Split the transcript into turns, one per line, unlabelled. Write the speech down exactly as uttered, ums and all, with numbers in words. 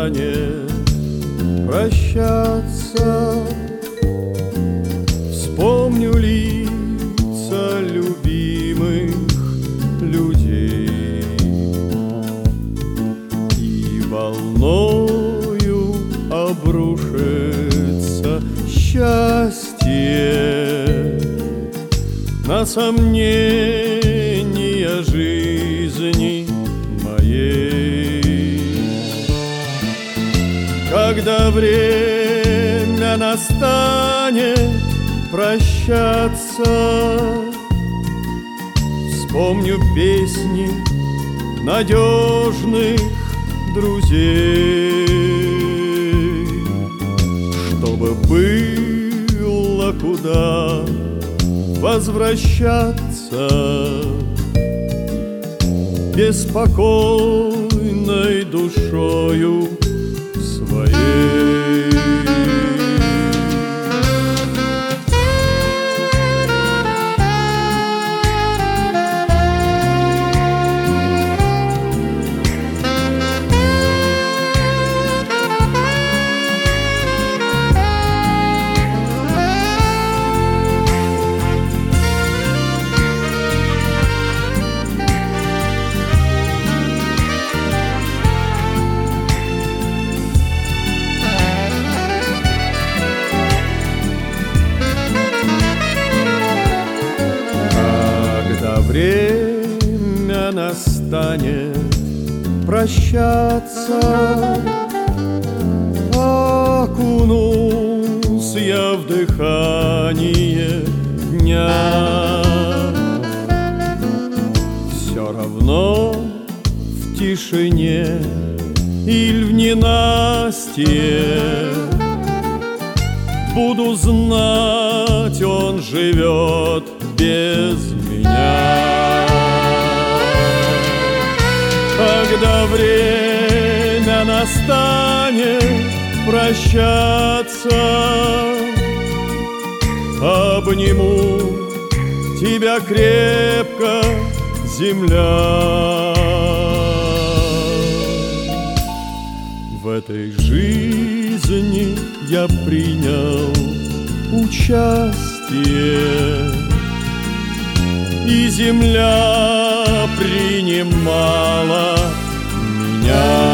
настанет прощаться, вспомню лица любимых людей и волною обрушится счастье на сомнения жизни моей. Когда время настанет прощаться, вспомню песни надежных друзей, чтобы было куда возвращаться беспокойной душою своей. Время настанет прощаться, окунусь я в дыхание дня. Все равно в тишине или в ненастье буду знать, он живет без меня. Когда время настанет прощаться, обниму тебя крепко, земля. В этой жизни я принял участие, и земля принимала меня.